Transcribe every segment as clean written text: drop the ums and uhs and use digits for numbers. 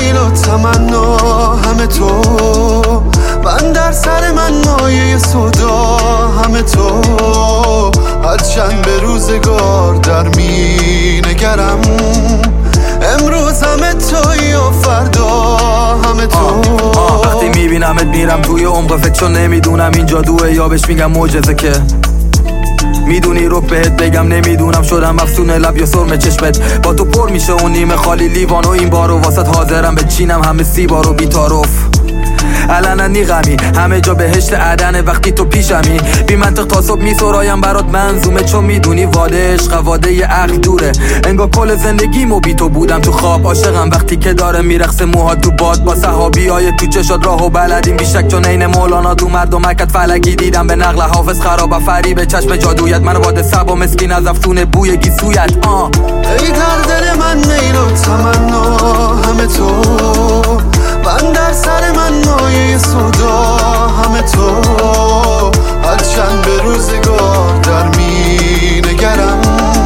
میل و تمنا همه تو، من در سر من مایه صدا همه تو. هرچند به روزگار در می نگرم، امروز همه توی و فردا همه تو. وقتی میبینمت میرم توی عمق چون نمیدونم این جادوه یا بهش میگم معجزه که میدونی رو بهت بگم نمیدونم شدم مفتون لب یا سرم چشمت با تو پر میشه اون نیمه خالی لیوان و این بارو واسط حاضرم به چینم همه 30 بارو بی‌تعارف. علنا غمی همه جا بهشت عدنه وقتی تو پیشمی، بی منطق تا صبح میسرایم برات منظومه چون میدونی واده عشق واده ی عقل دوره. انگار کل زندگیمو بی تو بودم تو خواب، عاشقم وقتی که داره میرقصه موهات تو باد با صحابیای تو چشات راهو بلدیم بیشک چون عین مولانا تو مردمکت فلکی دیدم به نقل حافظ خراب فریب چشم جادویت من واده سبا مسکین از افسون بوی گیسویت. ای در دل من میل و تمنا همه تو، من در سر من مایه صدا همه تو. هرچند به روزگار در می نگرم،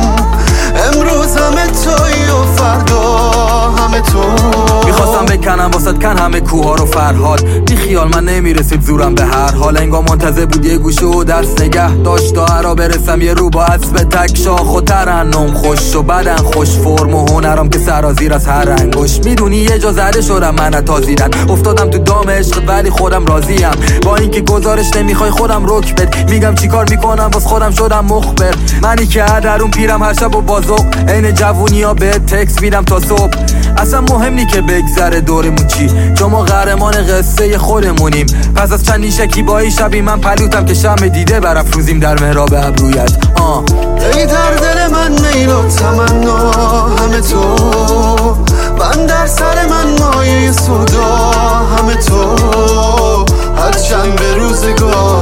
امروز همه توی و فردا همه تو. میخواستم بکنم واسد کن همه کوها رو فرهاد، بی خیال من نمیرسید زورم به هر حال. انگار منتظر بود یه گوشه و دست نگه داشت تا هرا برسم یه رو با اسب تک شاخ و ترنم خوش و بدن خوش فرم و هنرم که سرازیر از هر انگوش. میدونی یه جا زده شدم من تازیدن افتادم تو دام عشق ولی خودم راضیم با اینکه گزارش نمیخوای خودم رک بد. میگم چیکار میکنم واس خودم شدم مخبر، منی که درون پیرم هر شب و بازوق عین جوونیا به تکس میدم تا صبح. اصلا مهم نی که بگذره دورمون چی چون ما قهرمان قصه خودمونیم. پس از چند نیشکی با این شبی من پلوتم که شمع دیده برافروزیم در محراب ابرویت. ای در دل من میل و تمنا همه تو، من در سر من مایه صدا همه تو. هرچند به روزگار